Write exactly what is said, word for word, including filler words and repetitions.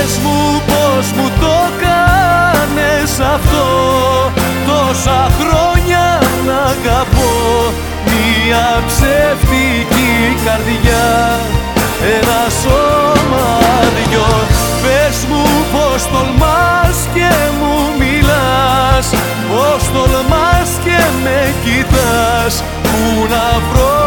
Πες μου πως μου το κάνες αυτό, τόσα χρόνια να αγαπώ. Μια ψεύτικη καρδιά, ένα σώμα δυο. Πες μου πως τολμάς και μου μιλάς, πως τολμάς και με κοιτάς. Πού να βρω